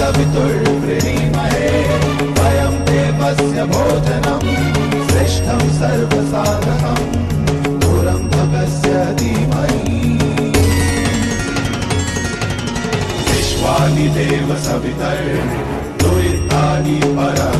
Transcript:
सवितुर्वृणीमहे वयं देवस्य भोजनं श्रेष्ठं सर्वसाधकं दूरं भगस्य धीमहि विश्वानि देव सवितर् दुरितानि पर